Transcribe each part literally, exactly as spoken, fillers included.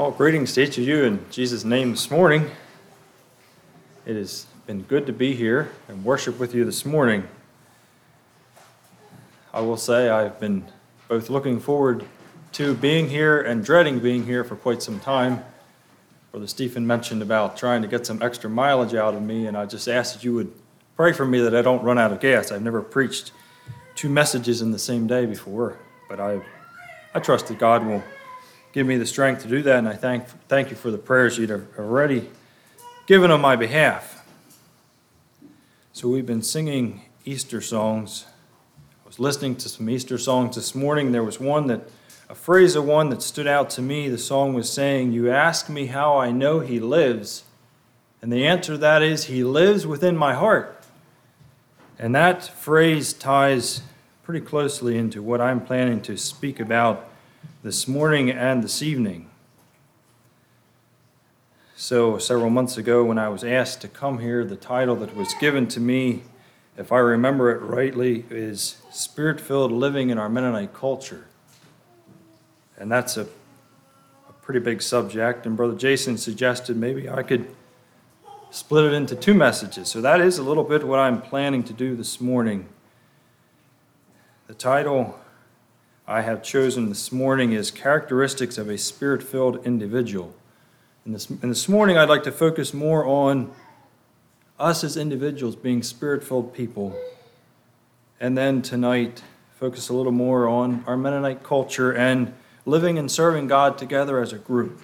Well, greetings to each of you in Jesus' name this morning. It has been good to be here and worship with you this morning. I will say I've been both looking forward to being here and dreading being here for quite some time. Brother Stephen mentioned about trying to get some extra mileage out of me, and I just ask that you would pray for me that I don't run out of gas. I've never preached two messages in the same day before, but I, I trust that God will give me the strength to do that, and I thank thank you for the prayers you've already given on my behalf. So we've been singing Easter songs. I was listening to some Easter songs this morning. There was one that, a phrase of one that stood out to me. The song was saying, "You ask me how I know he lives, and the answer to that is, he lives within my heart." And that phrase ties pretty closely into what I'm planning to speak about this morning and this evening. So several months ago when I was asked to come here, the title that was given to me, if I remember it rightly, is Spirit-Filled Living in Our Mennonite Culture. And that's a, a pretty big subject, and Brother Jason suggested maybe I could split it into two messages. So that is a little bit what I'm planning to do this morning. The title I have chosen this morning is Characteristics of a Spirit-Filled Individual. And this, and this morning I'd like to focus more on us as individuals being Spirit-filled people. And then tonight, focus a little more on our Mennonite culture and living and serving God together as a group.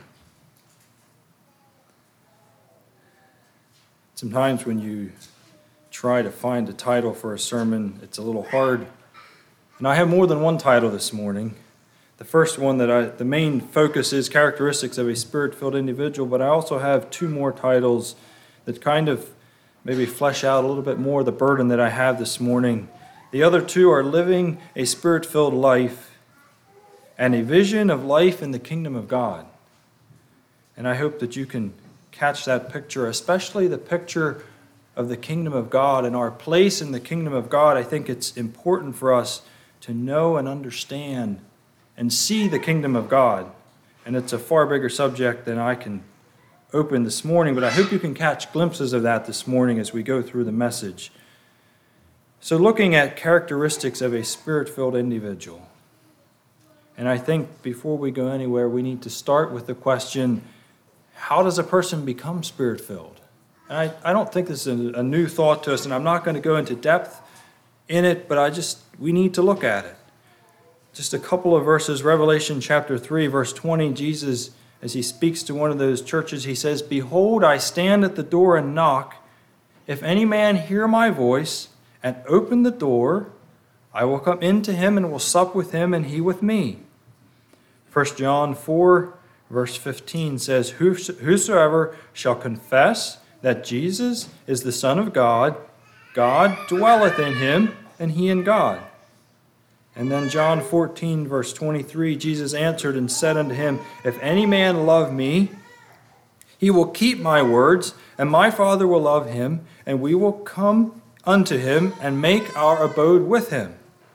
Sometimes when you try to find a title for a sermon, it's a little hard. And I have more than one title this morning. The first one that I, the main focus is characteristics of a spirit-filled individual, but I also have two more titles that kind of maybe flesh out a little bit more the burden that I have this morning. The other two are living a spirit-filled life and a vision of life in the kingdom of God. And I hope that you can catch that picture, especially the picture of the kingdom of God and our place in the kingdom of God. I think it's important for us to know and understand and see the kingdom of God. And it's a far bigger subject than I can open this morning, but I hope you can catch glimpses of that this morning as we go through the message. So looking at characteristics of a spirit-filled individual. And I think before we go anywhere, we need to start with the question, how does a person become spirit-filled? And I, I don't think this is a, a new thought to us, and I'm not going to go into depth in it, but I just, we need to look at it. Just a couple of verses, Revelation chapter three, verse twenty, Jesus, as he speaks to one of those churches, he says, "Behold, I stand at the door and knock. If any man hear my voice and open the door, I will come into him and will sup with him and he with me." First John four, verse fifteen says, "Whosoever shall confess that Jesus is the Son of God, God dwelleth in him, and he in God." And then John fourteen, verse twenty-three, Jesus answered and said unto him, "If any man love me, he will keep my words, and my Father will love him, and we will come unto him and make our abode with him."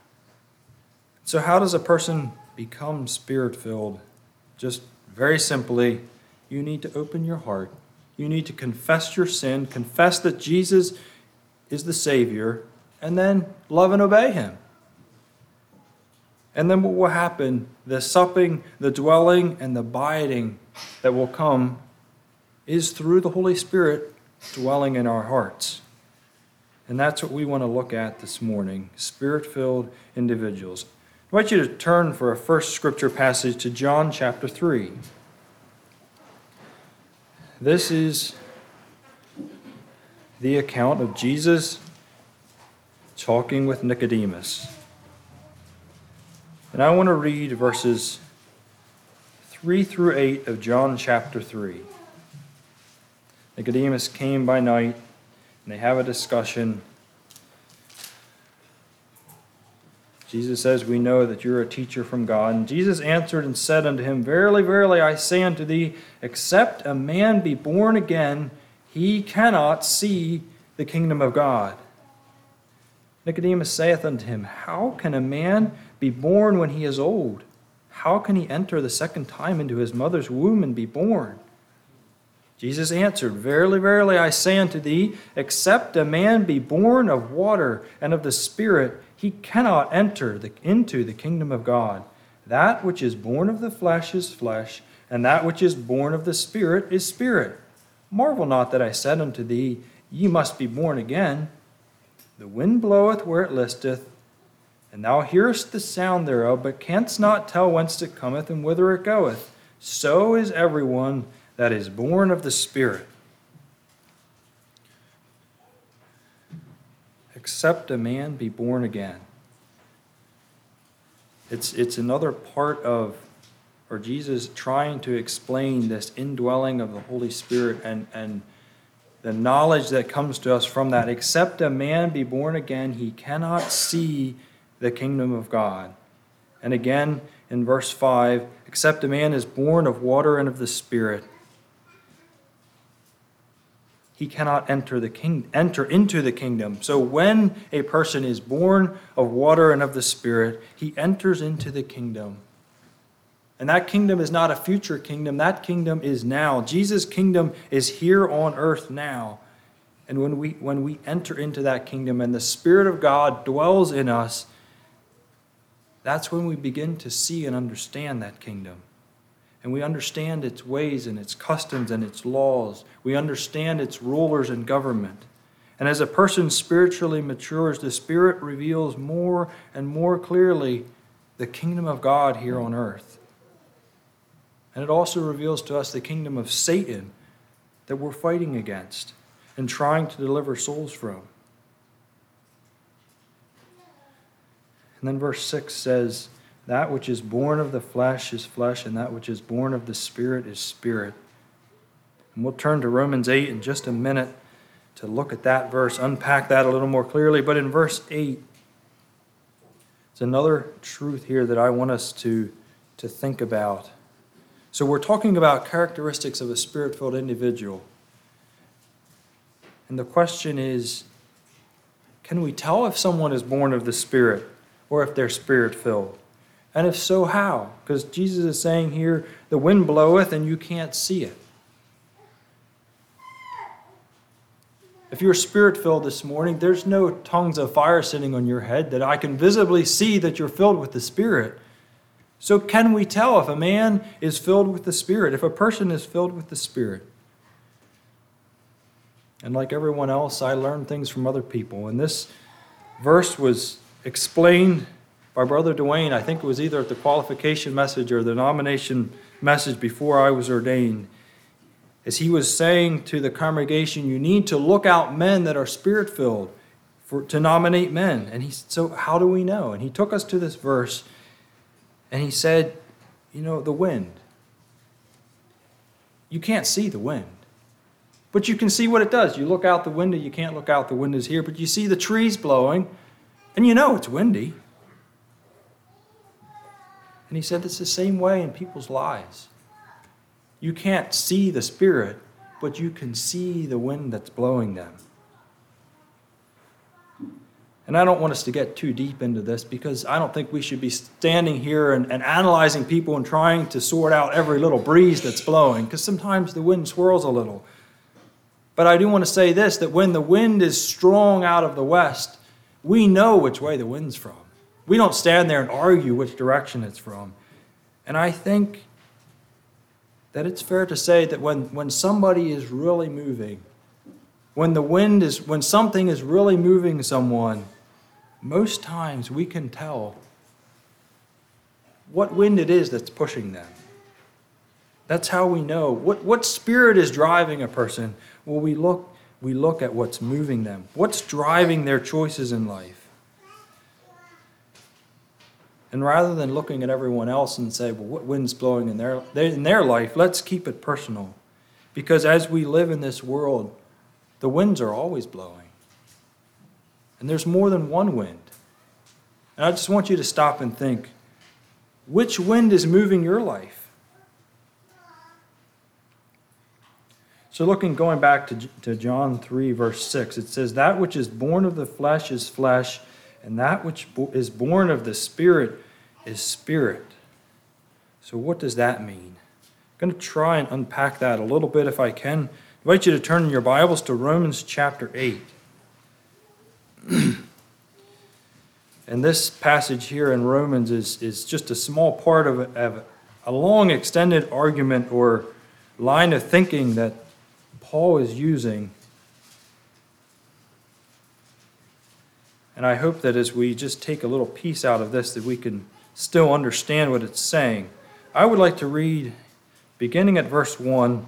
So how does a person become spirit-filled? Just very simply, you need to open your heart. You need to confess your sin, confess that Jesus is the Savior, and then love and obey him. And then what will happen, the supping, the dwelling, and the abiding that will come is through the Holy Spirit dwelling in our hearts. And that's what we want to look at this morning, spirit-filled individuals. I want you to turn for a first scripture passage to John chapter three. This is the account of Jesus talking with Nicodemus. And I want to read verses three through eight of John chapter three. Nicodemus came by night, and they have a discussion. Jesus says, "We know that you're a teacher from God." And Jesus answered and said unto him, "Verily, verily, I say unto thee, except a man be born again, he cannot see the kingdom of God." Nicodemus saith unto him, "How can a man be born when he is old? how can he enter the second time into his mother's womb and be born? Jesus answered, Verily, verily, I say unto thee, except a man be born of water and of the Spirit, he cannot enter the, into the kingdom of God. That which is born of the flesh is flesh, and that which is born of the Spirit is spirit. Marvel not that I said unto thee, Ye must be born again. The wind bloweth where it listeth, and thou hearest the sound thereof, but canst not tell whence it cometh and whither it goeth. So is everyone that is born of the Spirit. Except a man be born again. It's, it's another part of, or Jesus trying to explain this indwelling of the Holy Spirit and, and the knowledge that comes to us from that. Except a man be born again, he cannot see the kingdom of God. And again, in verse five, except a man is born of water and of the Spirit, he cannot enter the king, enter into the kingdom. So when a person is born of water and of the Spirit, he enters into the kingdom. And that kingdom is not a future kingdom. That kingdom is now. Jesus' kingdom is here on earth now. And when we when we enter into that kingdom and the Spirit of God dwells in us, that's when we begin to see and understand that kingdom. And we understand its ways and its customs and its laws. We understand its rulers and government. And as a person spiritually matures, the Spirit reveals more and more clearly the kingdom of God here on earth. And it also reveals to us the kingdom of Satan that we're fighting against and trying to deliver souls from. And then verse six says, That which is born of the flesh is flesh, and that which is born of the Spirit is spirit. And we'll turn to Romans eight in just a minute to look at that verse, unpack that a little more clearly. But in verse eight, it's another truth here that I want us to, to think about. So we're talking about characteristics of a Spirit-filled individual. And the question is, can we tell if someone is born of the Spirit or if they're Spirit-filled? And if so, how? Because Jesus is saying here, the wind bloweth and you can't see it. If you're Spirit-filled this morning, there's no tongues of fire sitting on your head that I can visibly see that you're filled with the Spirit. So can we tell if a man is filled with the Spirit, if a person is filled with the Spirit? And like everyone else, I learned things from other people. And this verse was explained by Brother Dwayne. I think it was either at the qualification message or the nomination message before I was ordained. As he was saying to the congregation, you need to look out men that are Spirit-filled for, to nominate men. And he said, so how do we know? And he took us to this verse. And he said, you know, the wind. You can't see the wind. But you can see what it does. You look out the window, you can't look out the windows here, but you see the trees blowing, and you know it's windy. And he said it's the same way in people's lives. You can't see the Spirit, but you can see the wind that's blowing them. And I don't want us to get too deep into this because I don't think we should be standing here and, and analyzing people and trying to sort out every little breeze that's blowing, because sometimes the wind swirls a little. But I do want to say this, that when the wind is strong out of the west, we know which way the wind's from. We don't stand there and argue which direction it's from. And I think that it's fair to say that when, when somebody is really moving, when the wind is, when something is really moving someone, most times we can tell what wind it is that's pushing them. That's how we know. What, what spirit is driving a person? Well, we look, we look at what's moving them. What's driving their choices in life? And rather than looking at everyone else and say, well, what wind's blowing in their, in their life, let's keep it personal. Because as we live in this world, the winds are always blowing. And there's more than one wind. And I just want you to stop and think, which wind is moving your life? So looking, going back to, to John three, verse six, it says, that which is born of the flesh is flesh, and that which is born of the Spirit is spirit. So what does that mean? I'm going to try and unpack that a little bit if I can. I invite you to turn in your Bibles to Romans chapter eight. And this passage here in Romans is, is just a small part of a, of a long extended argument or line of thinking that Paul is using. And I hope that as we just take a little piece out of this, that we can still understand what it's saying. I would like to read, beginning at verse one,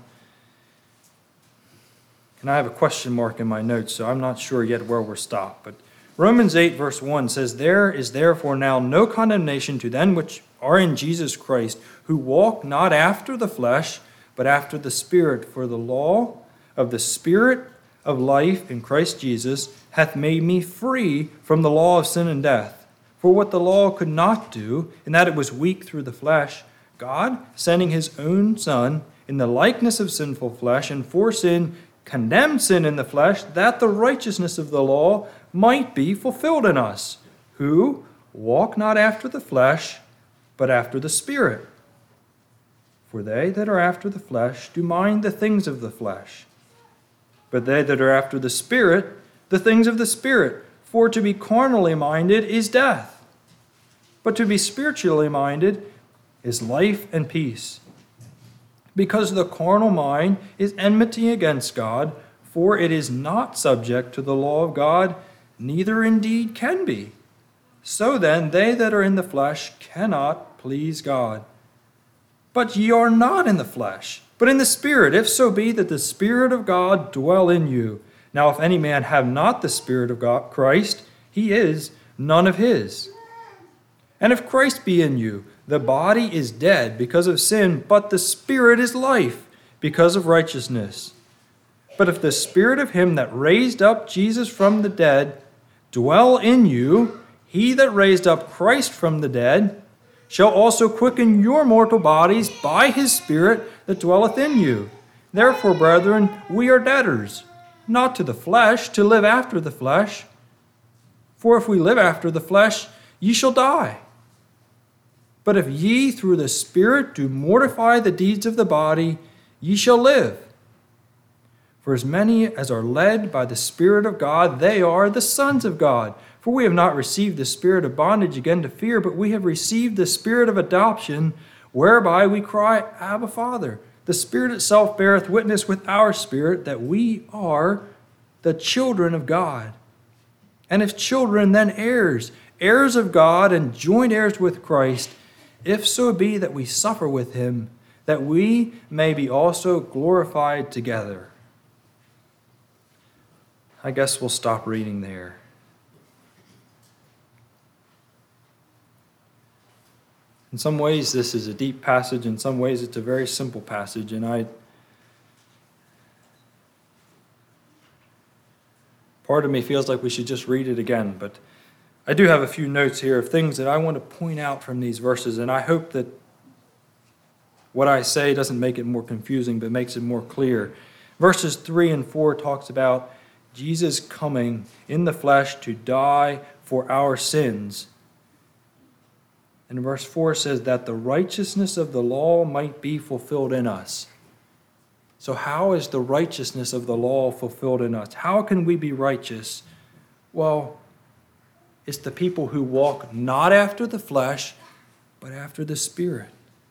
and I have a question mark in my notes, so I'm not sure yet where we're stopped. But Romans eight, verse one says, "There is therefore now no condemnation to them which are in Jesus Christ, who walk not after the flesh, but after the Spirit. For the law of the Spirit of life in Christ Jesus hath made me free from the law of sin and death. For what the law could not do, in that it was weak through the flesh, God, sending his own Son in the likeness of sinful flesh, and for sin condemned sin in the flesh, that the righteousness of the law might be fulfilled in us, who walk not after the flesh, but after the Spirit. For they that are after the flesh do mind the things of the flesh, but they that are after the Spirit, the things of the Spirit. For to be carnally minded is death, but to be spiritually minded is life and peace. Because the carnal mind is enmity against God, for it is not subject to the law of God, neither indeed can be. So then, they that are in the flesh cannot please God. But ye are not in the flesh, but in the Spirit, if so be that the Spirit of God dwell in you. Now if any man have not the Spirit of God, Christ, he is none of his. And if Christ be in you, the body is dead because of sin, but the Spirit is life because of righteousness. But if the Spirit of him that raised up Jesus from the dead dwell in you, he that raised up Christ from the dead shall also quicken your mortal bodies by his Spirit that dwelleth in you. Therefore, brethren, we are debtors, not to the flesh, to live after the flesh. For if we live after the flesh, ye shall die. But if ye through the Spirit do mortify the deeds of the body, ye shall live. For as many as are led by the Spirit of God, they are the sons of God. For we have not received the spirit of bondage again to fear, but we have received the Spirit of adoption, whereby we cry, Abba, Father. The Spirit itself beareth witness with our spirit that we are the children of God. And if children, then heirs, heirs of God, and joint heirs with Christ, if so be that we suffer with him, that we may be also glorified together." I guess we'll stop reading there. In some ways, this is a deep passage. In some ways, it's a very simple passage. And I, part of me feels like we should just read it again. But I do have a few notes here of things that I want to point out from these verses. And I hope that what I say doesn't make it more confusing, but makes it more clear. Verses three and four talks about Jesus coming in the flesh to die for our sins. And verse four says that the righteousness of the law might be fulfilled in us. So how is the righteousness of the law fulfilled in us? How can we be righteous? Well, it's the people who walk not after the flesh, but after the Spirit.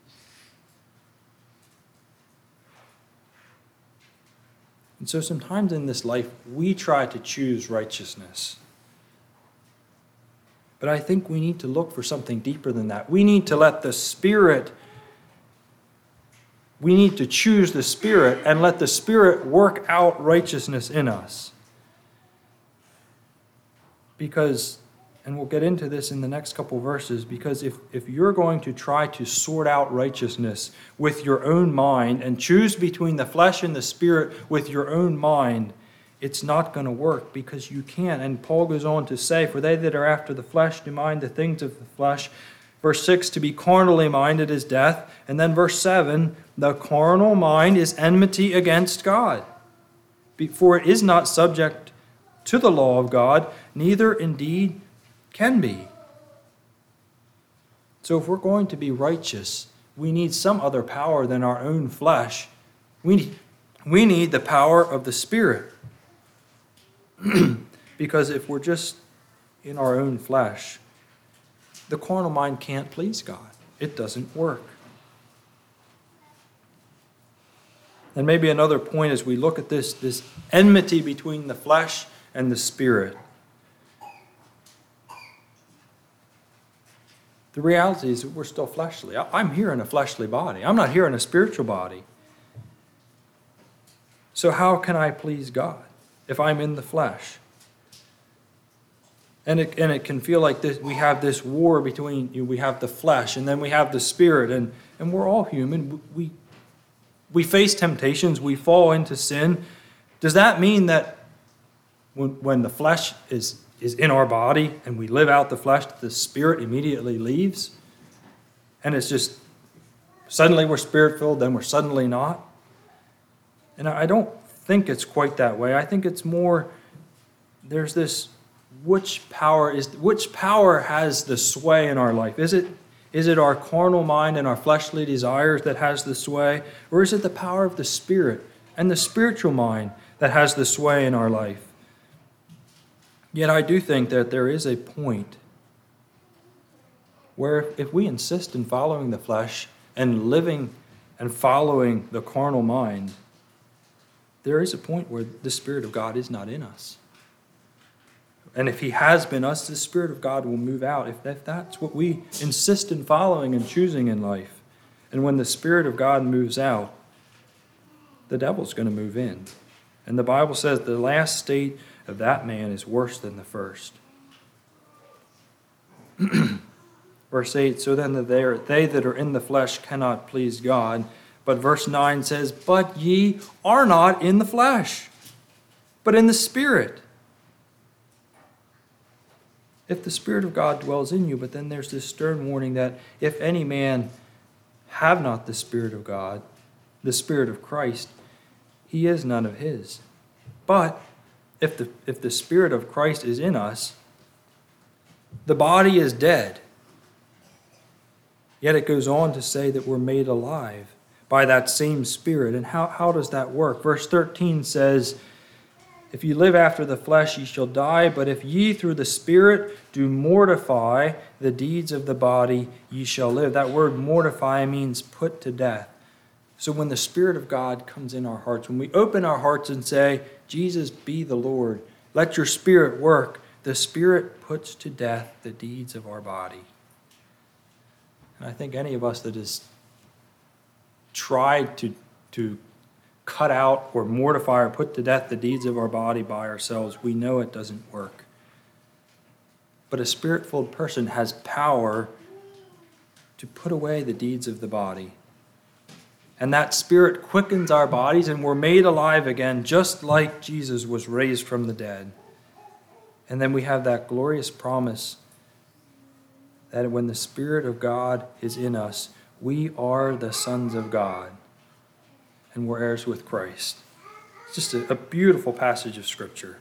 And so sometimes in this life, we try to choose righteousness. But I think we need to look for something deeper than that. We need to let the Spirit, we need to choose the Spirit and let the Spirit work out righteousness in us. Because, and we'll get into this in the next couple verses, because if, if you're going to try to sort out righteousness with your own mind and choose between the flesh and the Spirit with your own mind, it's not going to work, because you can't. And Paul goes on to say, for they that are after the flesh do mind the things of the flesh. Verse six, to be carnally minded is death. And then verse seven, the carnal mind is enmity against God. For it is not subject to the law of God, neither indeed can be. So if we're going to be righteous, we need some other power than our own flesh. We need, we need the power of the Spirit. Because if we're just in our own flesh, the carnal mind can't please God. It doesn't work. And maybe another point as we look at this, this enmity between the flesh and the Spirit. The reality is that we're still fleshly. I'm here in a fleshly body. I'm not here in a spiritual body. So how can I please God if I'm in the flesh? And it, and it can feel like this. We have this war between, you know, we have the flesh and then we have the Spirit, and, and we're all human. We, we face temptations. We fall into sin. Does that mean that when, when the flesh is is in our body and we live out the flesh, the Spirit immediately leaves? And it's just suddenly we're Spirit-filled, then we're suddenly not? And I don't think it's quite that way. I think it's more, there's this, which power is which power has the sway in our life? Is it is it our carnal mind and our fleshly desires that has the sway? Or is it the power of the Spirit and the spiritual mind that has the sway in our life? Yet I do think that there is a point where if we insist in following the flesh and living and following the carnal mind, there is a point where the Spirit of God is not in us. And if he has been us, the Spirit of God will move out. If, if that's what we insist in following and choosing in life, and when the Spirit of God moves out, the devil's going to move in. And the Bible says the last state of that man is worse than the first. Verse eight, so then they, are, they that are in the flesh cannot please God. But verse nine says, but ye are not in the flesh, but in the Spirit. If the Spirit of God dwells in you, but then there's this stern warning that if any man have not the Spirit of God, the Spirit of Christ, he is none of his. But if the, if the Spirit of Christ is in us, the body is dead. Yet it goes on to say that we're made alive by that same Spirit. And how, how does that work? Verse thirteen says, if you live after the flesh, ye shall die. But if ye through the Spirit do mortify the deeds of the body, ye shall live. That word mortify means put to death. So when the Spirit of God comes in our hearts, when we open our hearts and say, Jesus, be the Lord, let your Spirit work, the Spirit puts to death the deeds of our body. And I think any of us that has tried to, to cut out or mortify or put to death the deeds of our body by ourselves, we know it doesn't work. But a Spirit-filled person has power to put away the deeds of the body. And that Spirit quickens our bodies, and we're made alive again, just like Jesus was raised from the dead. And then we have that glorious promise that when the Spirit of God is in us, we are the sons of God, and we're heirs with Christ. It's just a, a beautiful passage of Scripture.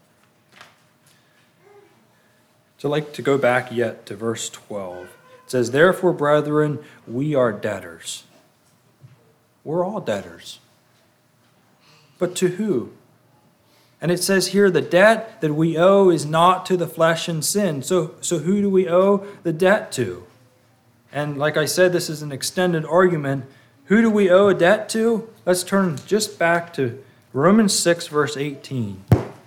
So I'd like to go back yet to verse twelve. It says, therefore, brethren, we are debtors. We're all debtors. But to who? And it says here, the debt that we owe is not to the flesh and sin. So, so who do we owe the debt to? And like I said, this is an extended argument. Who do we owe a debt to? Let's turn just back to Romans six, verse eighteen.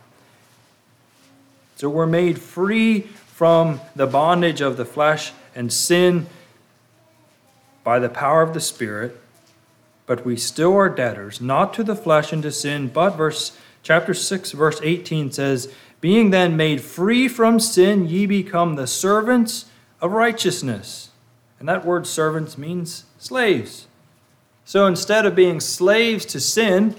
So we're made free from the bondage of the flesh and sin by the power of the Spirit, but we still are debtors, not to the flesh and to sin, but verse chapter six, verse eighteen says, being then made free from sin, ye become the servants of righteousness. And that word servants means slaves. So instead of being slaves to sin,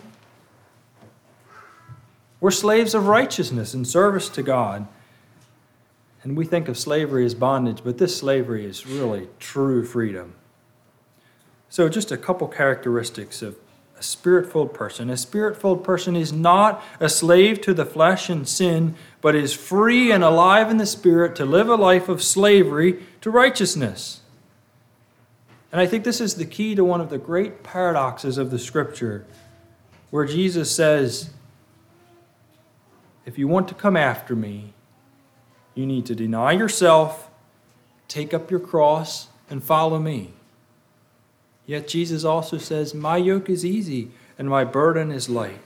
we're slaves of righteousness in service to God. And we think of slavery as bondage, but this slavery is really true freedom. So just a couple characteristics of a Spirit-filled person. A Spirit-filled person is not a slave to the flesh and sin, but is free and alive in the Spirit to live a life of slavery to righteousness. And I think this is the key to one of the great paradoxes of the Scripture, where Jesus says, if you want to come after me, you need to deny yourself, take up your cross, and follow me. Yet Jesus also says, my yoke is easy and my burden is light.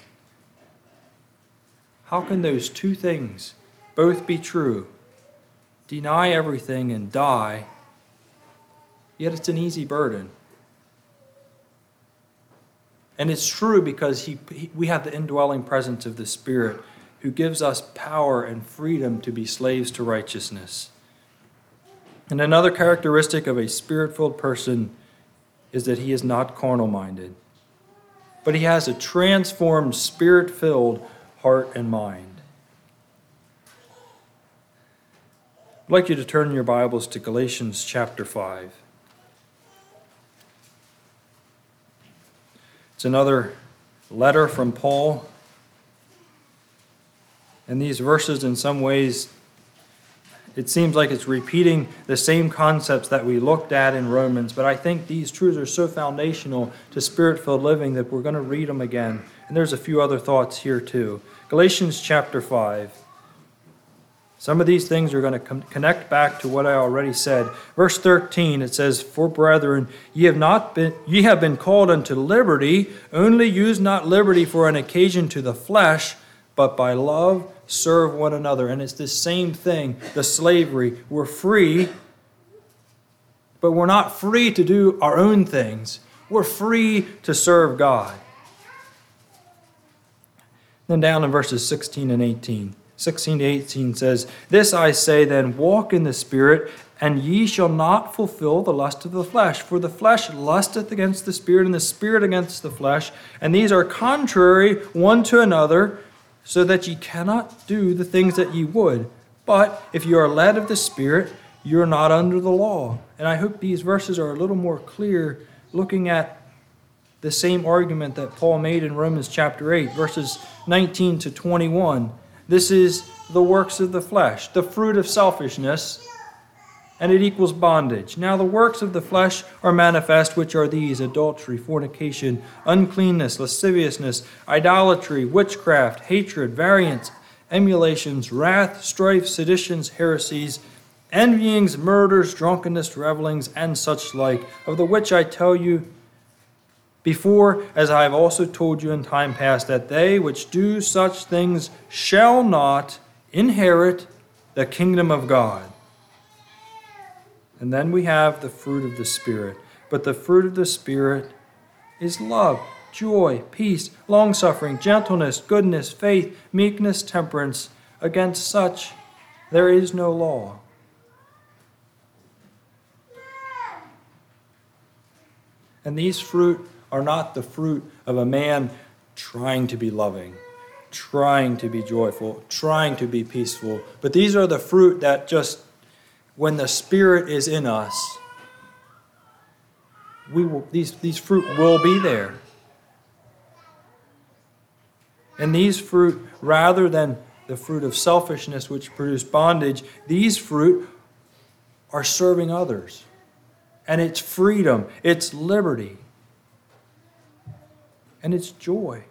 How can those two things both be true? Deny everything and die, yet it's an easy burden. And it's true because he, he, we have the indwelling presence of the Spirit who gives us power and freedom to be slaves to righteousness. And another characteristic of a Spirit-filled person is that he is not carnal-minded, but he has a transformed, Spirit-filled heart and mind. I'd like you to turn your Bibles to Galatians chapter five. It's another letter from Paul. And these verses, in some ways, it seems like it's repeating the same concepts that we looked at in Romans, but I think these truths are so foundational to Spirit-filled living that we're going to read them again. And there's a few other thoughts here too. Galatians chapter five. Some of these things are going to com- connect back to what I already said. Verse thirteen, it says, For brethren, ye have not been ye have been called unto liberty, only use not liberty for an occasion to the flesh, but by love serve one another. And it's the same thing, the slavery. We're free, but we're not free to do our own things. We're free to serve God. Then down in verses sixteen and eighteen. sixteen to eighteen says, This I say then, walk in the Spirit, and ye shall not fulfill the lust of the flesh. For the flesh lusteth against the Spirit, and the Spirit against the flesh. And these are contrary one to another, so that ye cannot do the things that ye would. But if you are led of the Spirit, you are not under the law. And I hope these verses are a little more clear, looking at the same argument that Paul made in Romans chapter eight, verses nineteen to twenty-one. This is the works of the flesh, the fruit of selfishness, and it equals bondage. Now the works of the flesh are manifest, which are these: adultery, fornication, uncleanness, lasciviousness, idolatry, witchcraft, hatred, variance, emulations, wrath, strife, seditions, heresies, envyings, murders, drunkenness, revelings, and such like, of the which I tell you before, as I have also told you in time past, that they which do such things shall not inherit the kingdom of God. And then we have the fruit of the Spirit. But the fruit of the Spirit is love, joy, peace, long-suffering, gentleness, goodness, faith, meekness, temperance. Against such there is no law. And these fruit are not the fruit of a man trying to be loving, trying to be joyful, trying to be peaceful. But these are the fruit that just, when the Spirit is in us, we will, these, these fruit will be there. And these fruit, rather than the fruit of selfishness which produce bondage, these fruit are serving others. And it's freedom, it's liberty, and it's joy.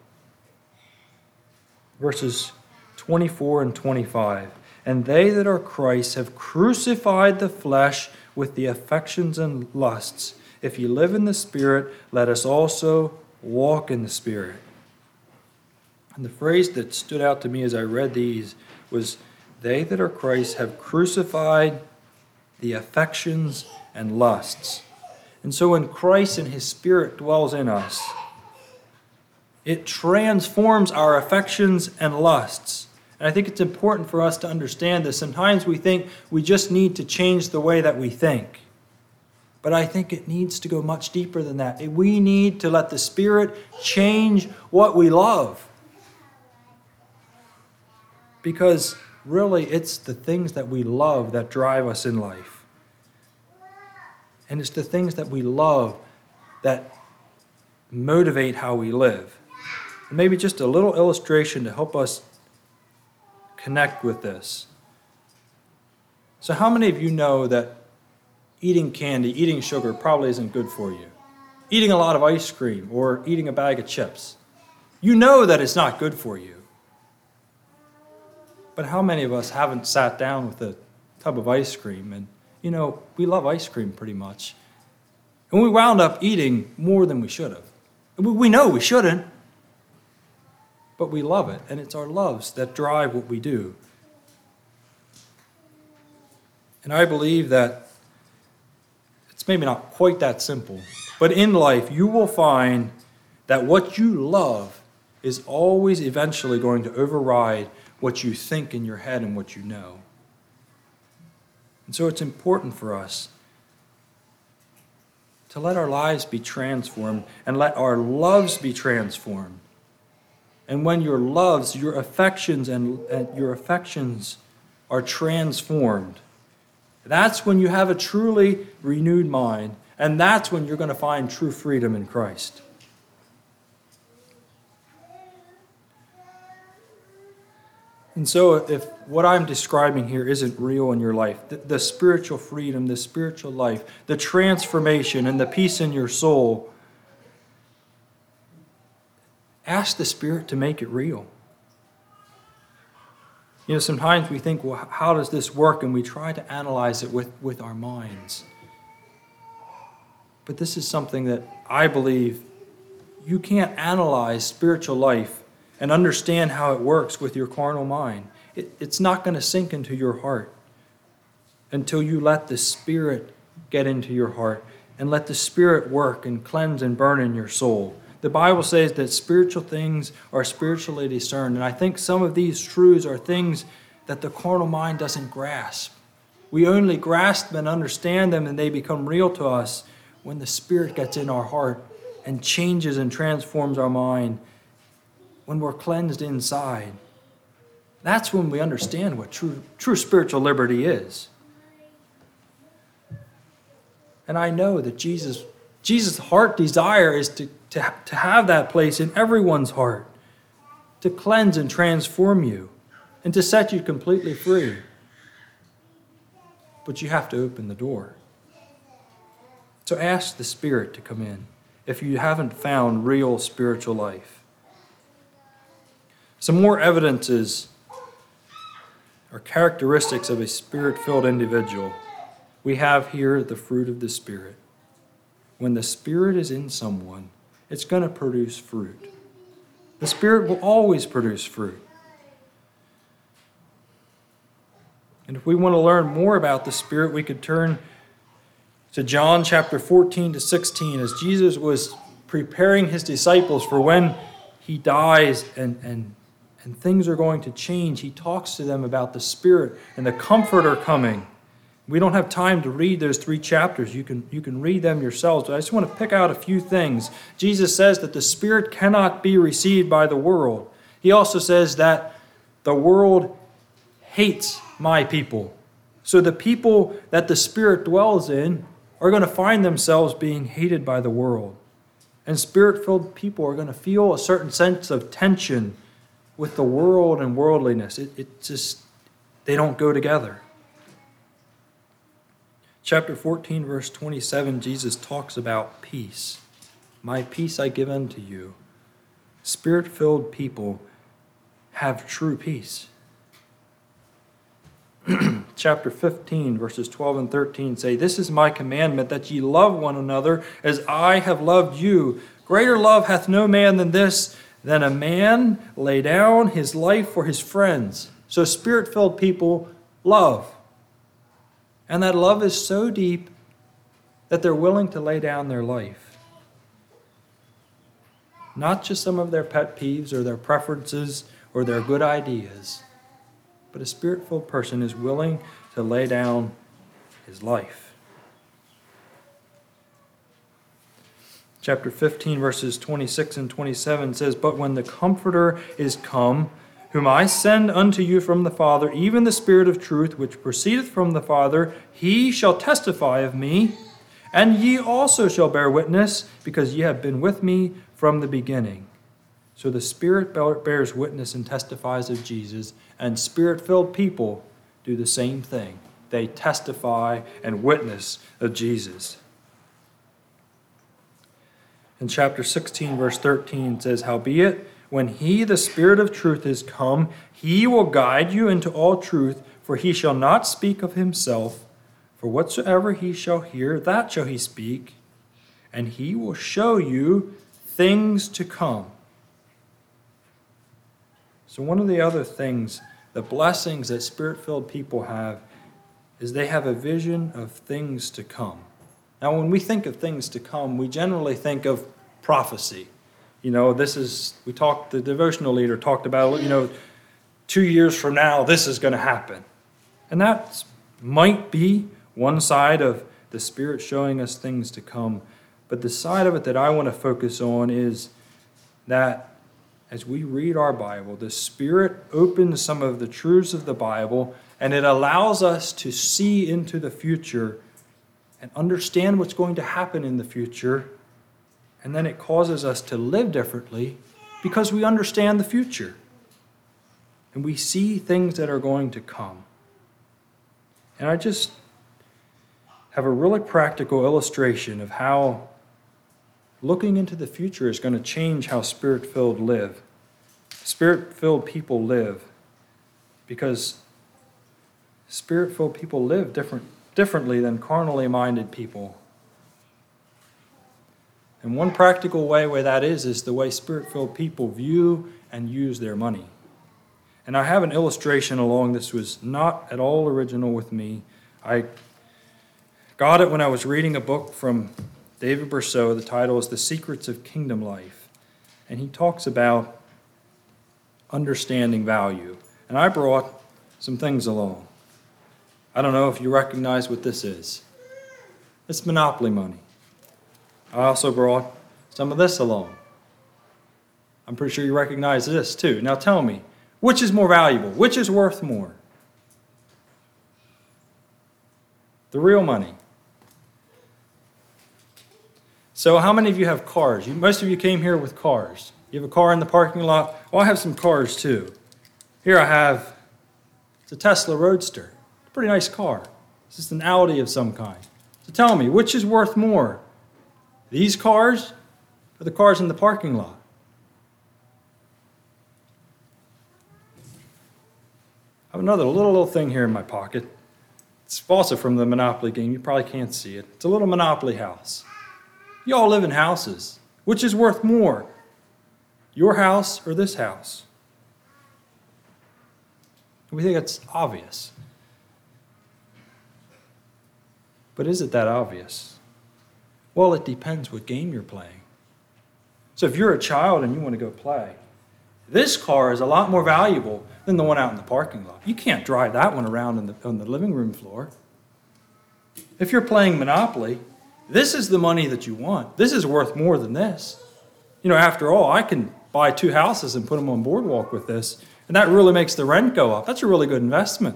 Verses twenty-four and twenty-five. And they that are Christ have crucified the flesh with the affections and lusts. If ye live in the Spirit, let us also walk in the Spirit. And the phrase that stood out to me as I read these was, they that are Christ have crucified the affections and lusts. And so when Christ and His Spirit dwells in us, it transforms our affections and lusts. And I think it's important for us to understand this. Sometimes we think we just need to change the way that we think. But I think it needs to go much deeper than that. We need to let the Spirit change what we love. Because really, it's the things that we love that drive us in life. And it's the things that we love that motivate how we live. And maybe just a little illustration to help us connect with this. So how many of you know that eating candy, eating sugar probably isn't good for you. Eating a lot of ice cream or eating a bag of chips. You know that it's not good for you. But how many of us haven't sat down with a tub of ice cream and, you know, we love ice cream pretty much. And we wound up eating more than we should have. We know we shouldn't, but we love it, and it's our loves that drive what we do. And I believe that it's maybe not quite that simple, but in life you will find that what you love is always eventually going to override what you think in your head and what you know. And so it's important for us to let our lives be transformed and let our loves be transformed. And when your loves, your affections, and, and your affections are transformed, that's when you have a truly renewed mind, and that's when you're going to find true freedom in Christ. And so if what I'm describing here isn't real in your life, the, the spiritual freedom, the spiritual life, the transformation, and the peace in your soul, ask the Spirit to make it real. You know, sometimes we think, well, how does this work? And we try to analyze it with, with our minds. But this is something that I believe you can't analyze spiritual life and understand how it works with your carnal mind. It, it's not going to sink into your heart until you let the Spirit get into your heart and let the Spirit work and cleanse and burn in your soul. The Bible says that spiritual things are spiritually discerned, and I think some of these truths are things that the carnal mind doesn't grasp. We only grasp and understand them, and they become real to us when the Spirit gets in our heart and changes and transforms our mind, when we're cleansed inside. That's when we understand what true, true spiritual liberty is. And I know that Jesus, Jesus' heart desire is to, to, to have that place in everyone's heart, to cleanse and transform you, and to set you completely free. But you have to open the door. So ask the Spirit to come in if you haven't found real spiritual life. Some more evidences or characteristics of a Spirit-filled individual. We have here the fruit of the Spirit. When the Spirit is in someone, it's going to produce fruit. The Spirit will always produce fruit. And if we want to learn more about the Spirit, we could turn to John chapter fourteen to sixteen, as Jesus was preparing his disciples for when he dies and, and And things are going to change. He talks to them about the Spirit and the Comforter coming. We don't have time to read those three chapters. You can, you can read them yourselves, but I just want to pick out a few things. Jesus says that the Spirit cannot be received by the world. He also says that the world hates my people. So the people that the Spirit dwells in are going to find themselves being hated by the world. And Spirit-filled people are going to feel a certain sense of tension with the world and worldliness. It, it just, they don't go together. Chapter fourteen, verse twenty-seven, Jesus talks about peace. My peace I give unto you. Spirit-filled people have true peace. Chapter fifteen, verses twelve and thirteen say, This is my commandment, that ye love one another as I have loved you. Greater love hath no man than this, than a man lay down his life for his friends. So Spirit-filled people love. And that love is so deep that they're willing to lay down their life. Not just some of their pet peeves or their preferences or their good ideas, but a Spirit-filled person is willing to lay down his life. Chapter fifteen, verses twenty-six and twenty-seven says, But when the Comforter is come, whom I send unto you from the Father, even the Spirit of truth, which proceedeth from the Father, he shall testify of me, and ye also shall bear witness, because ye have been with me from the beginning. So the Spirit bears witness and testifies of Jesus, and Spirit-filled people do the same thing. they testify and witness of Jesus. In chapter sixteen, verse thirteen, it says, "Howbeit, when he, the Spirit of truth, is come, he will guide you into all truth, for he shall not speak of himself, for whatsoever he shall hear, that shall he speak, and he will show you things to come." So one of the other things, the blessings that Spirit-filled people have, is they have a vision of things to come. Now, when we think of things to come, we generally think of prophecy. You know, this is, we talked, the devotional leader talked about, you know, two years from now, this is going to happen. And that might be one side of the Spirit showing us things to come. But the side of it that I want to focus on is that as we read our Bible, the Spirit opens some of the truths of the Bible, and it allows us to see into the future and understand what's going to happen in the future, and then it causes us to live differently because we understand the future. And we see things that are going to come. And I just have a really practical illustration of how looking into the future is going to change how Spirit-filled live. Spirit-filled people live because Spirit-filled people live different differently than carnally minded people. And one practical way where that is is the way Spirit-filled people view and use their money. And I have an illustration along. This was not at all original with me. I got it when I was reading a book from David Berceau. The title is The Secrets of Kingdom Life. And he talks about understanding value. And I brought some things along. I don't know if you recognize what this is. It's Monopoly money. I also brought some of this along. I'm pretty sure you recognize this too. Now tell me, which is more valuable? Which is worth more? The real money. So how many of you have cars? You, most of you came here with cars. You have a car in the parking lot? Well, I have some cars too. Here I have, it's a Tesla Roadster. Pretty nice car. It's just an Audi of some kind. So tell me, which is worth more? These cars or the cars in the parking lot? I have another little, little thing here in my pocket. It's also from the Monopoly game. You probably can't see it. It's a little Monopoly house. You all live in houses. Which is worth more? Your house or this house? We think it's obvious. But is it that obvious? Well, it depends what game you're playing. So if you're a child and you want to go play, this car is a lot more valuable than the one out in the parking lot. You can't drive that one around in the, on the living room floor. If you're playing Monopoly, this is the money that you want. This is worth more than this. You know, after all, I can buy two houses and put them on Boardwalk with this, and that really makes the rent go up. That's a really good investment.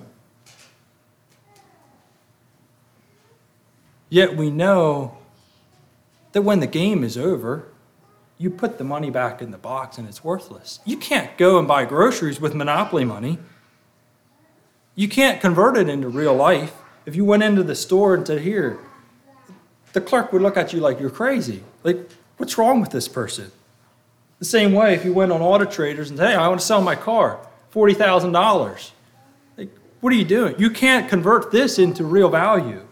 Yet we know that when the game is over, you put the money back in the box and it's worthless. You can't go and buy groceries with Monopoly money. You can't convert it into real life. If you went into the store and said, here, the clerk would look at you like you're crazy. Like, what's wrong with this person? The same way if you went on Auto Traders and said, hey, I want to sell my car, forty thousand dollars. Like, what are you doing? You can't convert this into real value.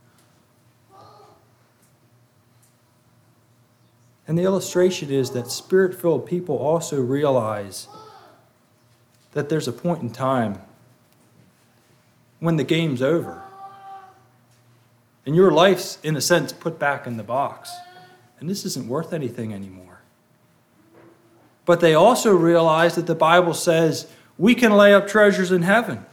And the illustration is that Spirit-filled people also realize that there's a point in time when the game's over. And your life's, in a sense, put back in the box. And this isn't worth anything anymore. But they also realize that the Bible says we can lay up treasures in heaven.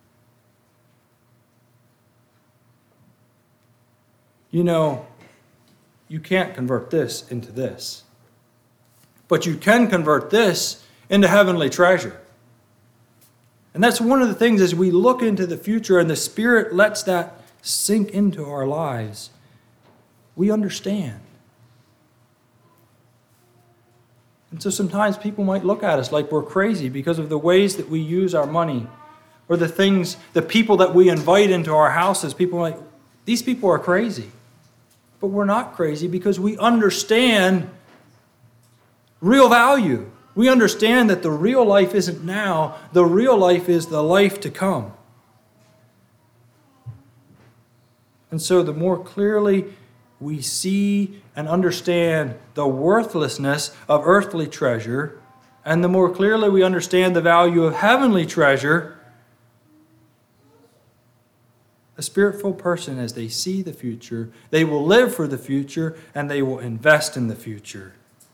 You know, you can't convert this into this. But you can convert this into heavenly treasure. And that's one of the things as we look into the future and the Spirit lets that sink into our lives, we understand. And so sometimes people might look at us like we're crazy because of the ways that we use our money. Or the things, the people that we invite into our houses, people are like, these people are crazy. But we're not crazy because we understand real value. We understand that the real life isn't now. The real life is the life to come. And so the more clearly we see and understand the worthlessness of earthly treasure, and the more clearly we understand the value of heavenly treasure, a spirit-filled person, as they see the future, they will live for the future and they will invest in the future.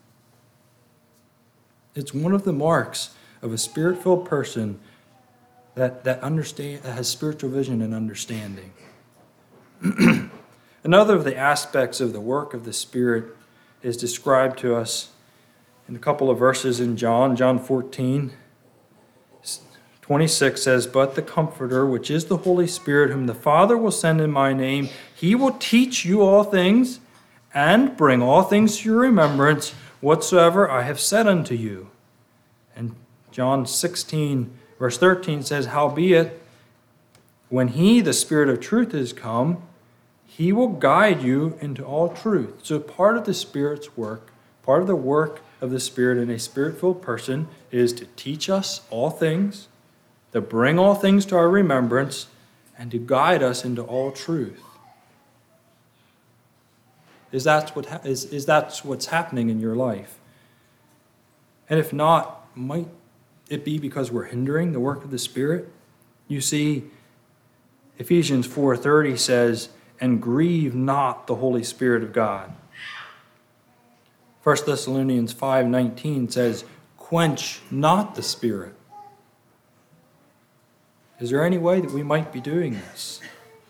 It's one of the marks of a spirit-filled person that, that, understand, that has spiritual vision and understanding. Another of the aspects of the work of the Spirit is described to us in a couple of verses in John. John fourteen, twenty-six says, "But the Comforter, which is the Holy Spirit, whom the Father will send in my name, he will teach you all things and bring all things to your remembrance, whatsoever I have said unto you." And John sixteen, verse thirteen says, "Howbeit, when he, the Spirit of truth, is come, he will guide you into all truth." So part of the Spirit's work, part of the work of the Spirit in a Spirit-filled person is to teach us all things, to bring all things to our remembrance, and to guide us into all truth. Is that what ha- is, is that what's happening in your life? And if not, might it be because we're hindering the work of the Spirit? You see, Ephesians four thirty says, "And grieve not the Holy Spirit of God." First Thessalonians five nineteen says, "Quench not the Spirit." Is there any way that we might be doing this?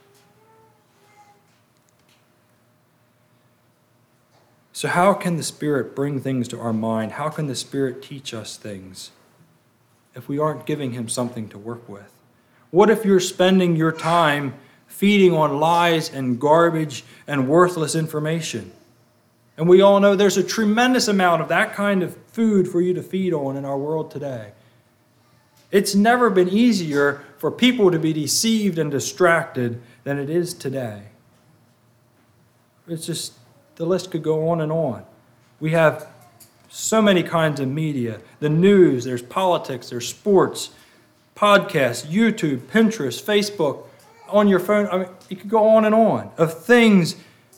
So how can the Spirit bring things to our mind? How can the Spirit teach us things if we aren't giving him something to work with? What if you're spending your time feeding on lies and garbage and worthless information? And we all know there's a tremendous amount of that kind of food for you to feed on in our world today. It's never been easier for people to be deceived and distracted than it is today. It's just, the list could go on and on. We have so many kinds of media. The news, there's politics, there's sports, podcasts, YouTube, Pinterest, Facebook, on your phone. I mean, you could go on and on of things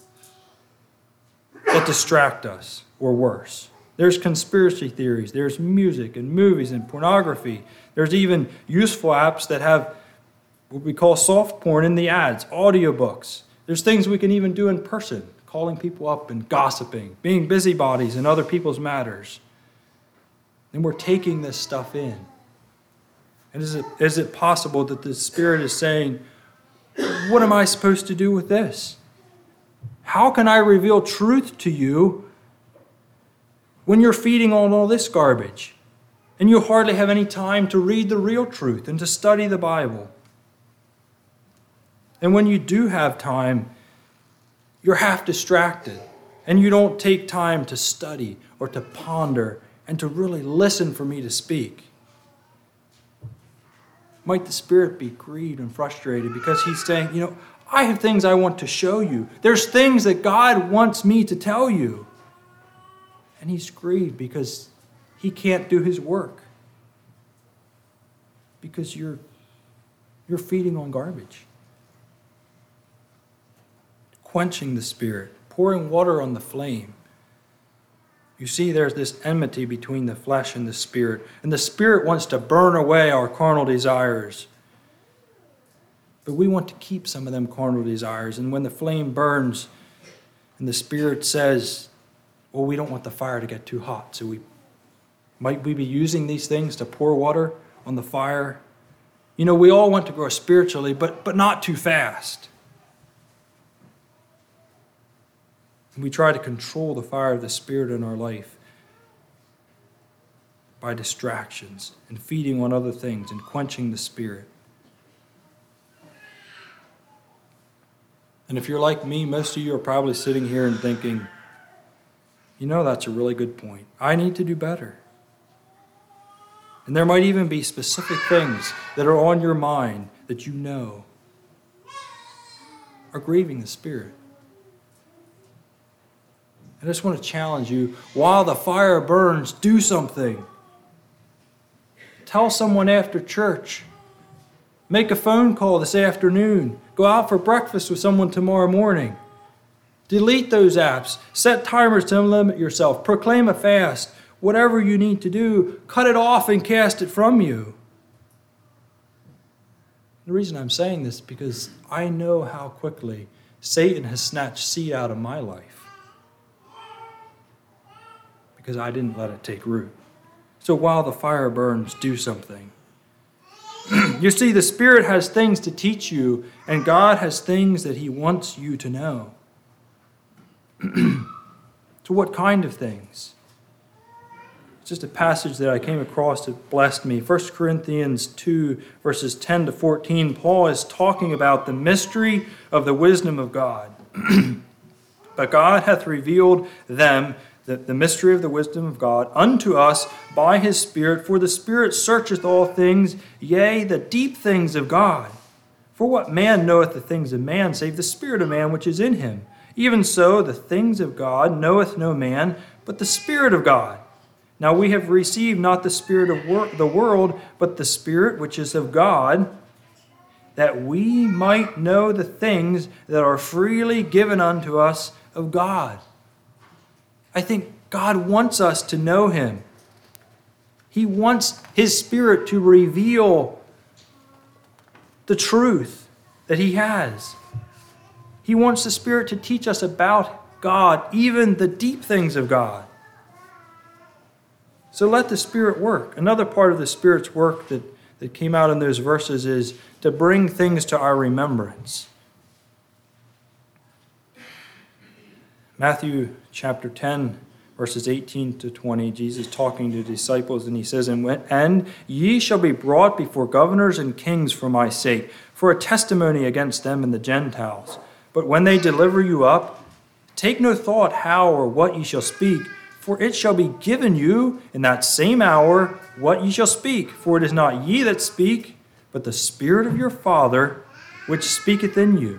that distract us, or worse. There's conspiracy theories, there's music and movies and pornography. There's even useful apps that have what we call soft porn in the ads, audiobooks. There's things we can even do in person, calling people up and gossiping, being busybodies in other people's matters. And we're taking this stuff in. And is it, is it possible that the Spirit is saying, what am I supposed to do with this? How can I reveal truth to you when you're feeding on all this garbage and you hardly have any time to read the real truth and to study the Bible? And when you do have time, you're half distracted and you don't take time to study or to ponder and to really listen for me to speak. Might the Spirit be grieved and frustrated because he's saying, you know, I have things I want to show you. There's things that God wants me to tell you. And he's grieved because he can't do his work. Because you're, you're feeding on garbage. Quenching the Spirit, pouring water on the flame. You see, there's this enmity between the flesh and the Spirit. And the Spirit wants to burn away our carnal desires. But we want to keep some of them carnal desires. And when the flame burns and the Spirit says, well, we don't want the fire to get too hot, so we might we be using these things to pour water on the fire? You know, we all want to grow spiritually, but, but not too fast. We try to control the fire of the Spirit in our life by distractions and feeding on other things and quenching the Spirit. And if you're like me, most of you are probably sitting here and thinking, you know, that's a really good point. I need to do better. And there might even be specific things that are on your mind that you know are grieving the Spirit. I just want to challenge you, while the fire burns, do something. Tell someone after church. Make a phone call this afternoon. Go out for breakfast with someone tomorrow morning. Delete those apps. Set timers to limit yourself. Proclaim a fast. Whatever you need to do, cut it off and cast it from you. The reason I'm saying this is because I know how quickly Satan has snatched seed out of my life because I didn't let it take root. So while the fire burns, do something. You see, the Spirit has things to teach you, and God has things that He wants you to know. So what kind of things? It's just a passage that I came across that blessed me. First Corinthians two, verses ten to fourteen, Paul is talking about the mystery of the wisdom of God. But God hath revealed them, the, the mystery of the wisdom of God, unto us by His Spirit. For the Spirit searcheth all things, yea, the deep things of God. For what man knoweth the things of man, save the Spirit of man which is in him? Even so, the things of God knoweth no man, but the Spirit of God. Now we have received not the spirit of wor- the world, but the Spirit which is of God, that we might know the things that are freely given unto us of God. I think God wants us to know Him. He wants His Spirit to reveal the truth that He has. He wants the Spirit to teach us about God, even the deep things of God. So let the Spirit work. Another part of the Spirit's work that, that came out in those verses is to bring things to our remembrance. Matthew chapter ten, verses eighteen to twenty, Jesus talking to the disciples, and He says, And ye shall be brought before governors and kings for my sake, for a testimony against them and the Gentiles. But when they deliver you up, take no thought how or what ye shall speak, for it shall be given you in that same hour what ye shall speak. For it is not ye that speak, but the Spirit of your Father which speaketh in you.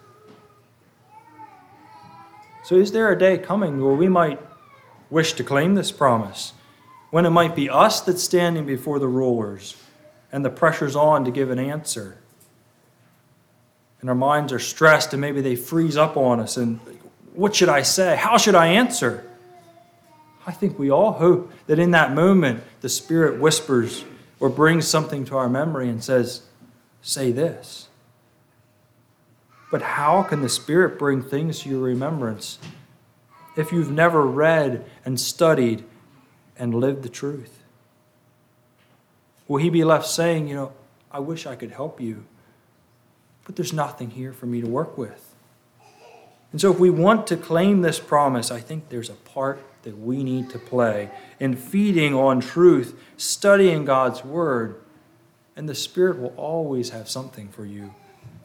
So is there a day coming where we might wish to claim this promise, when it might be us that's standing before the rulers and the pressure's on to give an answer? And our minds are stressed and maybe they freeze up on us. And what should I say? How should I answer? I think we all hope that in that moment the Spirit whispers or brings something to our memory and says, say this. But how can the Spirit bring things to your remembrance if you've never read and studied and lived the truth? Will He be left saying, you know, I wish I could help you, but there's nothing here for me to work with? And so if we want to claim this promise, I think there's a part that we need to play in feeding on truth, studying God's Word, and the Spirit will always have something for you.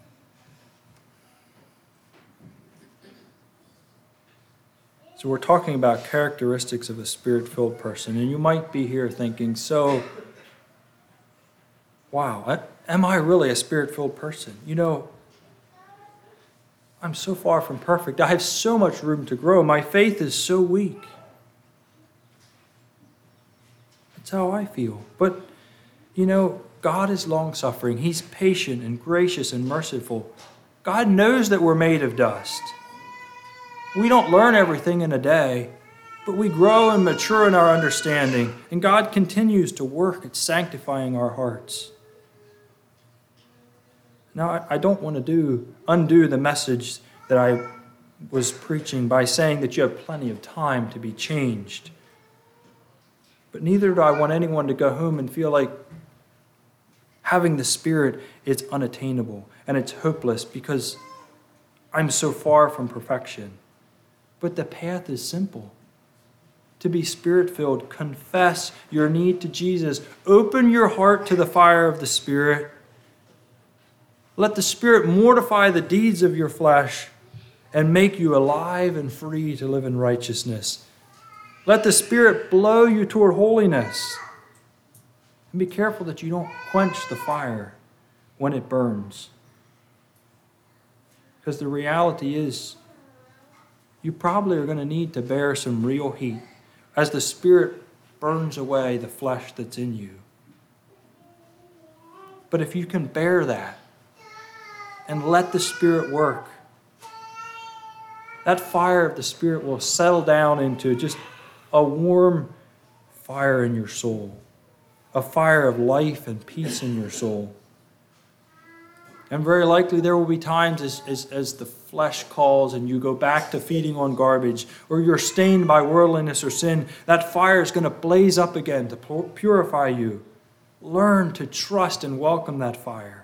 So we're talking about characteristics of a Spirit-filled person, and you might be here thinking, so, wow, am I really a Spirit-filled person? You know, I'm so far from perfect. I have so much room to grow. My faith is so weak. That's how I feel. But, you know, God is long-suffering. He's patient and gracious and merciful. God knows that we're made of dust. We don't learn everything in a day, but we grow and mature in our understanding, and God continues to work at sanctifying our hearts. Now, I don't want to do undo the message that I was preaching by saying that you have plenty of time to be changed. But neither do I want anyone to go home and feel like having the Spirit is unattainable and it's hopeless because I'm so far from perfection. But the path is simple. To be Spirit-filled, confess your need to Jesus. Open your heart to the fire of the Spirit. Let the Spirit mortify the deeds of your flesh and make you alive and free to live in righteousness. Let the Spirit blow you toward holiness. And be careful that you don't quench the fire when it burns. Because the reality is, you probably are going to need to bear some real heat as the Spirit burns away the flesh that's in you. But if you can bear that and let the Spirit work, that fire of the Spirit will settle down into just a warm fire in your soul, a fire of life and peace in your soul. And very likely there will be times as, as, as the flesh calls and you go back to feeding on garbage, or you're stained by worldliness or sin, that fire is going to blaze up again to purify you. Learn to trust and welcome that fire.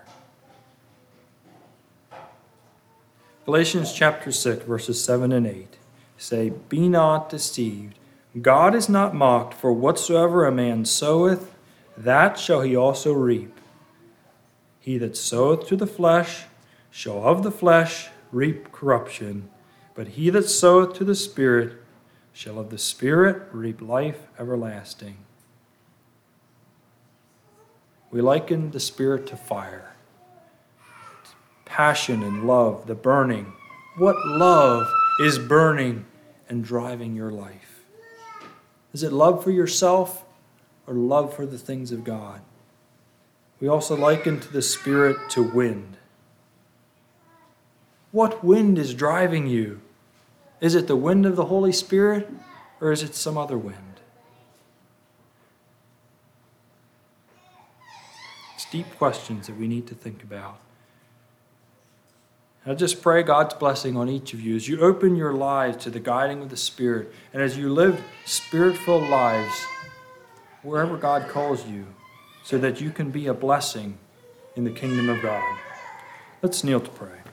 Galatians chapter six, verses seven and eight say, "Be not deceived. God is not mocked, for whatsoever a man soweth, that shall he also reap. He that soweth to the flesh shall of the flesh reap corruption, but he that soweth to the Spirit shall of the Spirit reap life everlasting." We liken the Spirit to fire. Passion and love, the burning. What love is burning and driving your life? Is it love for yourself or love for the things of God? We also liken to the Spirit to wind. What wind is driving you? Is it the wind of the Holy Spirit or is it some other wind? It's deep questions that we need to think about. I just pray God's blessing on each of you as you open your lives to the guiding of the Spirit and as you live Spirit-filled lives wherever God calls you, so that you can be a blessing in the kingdom of God. Let's kneel to pray.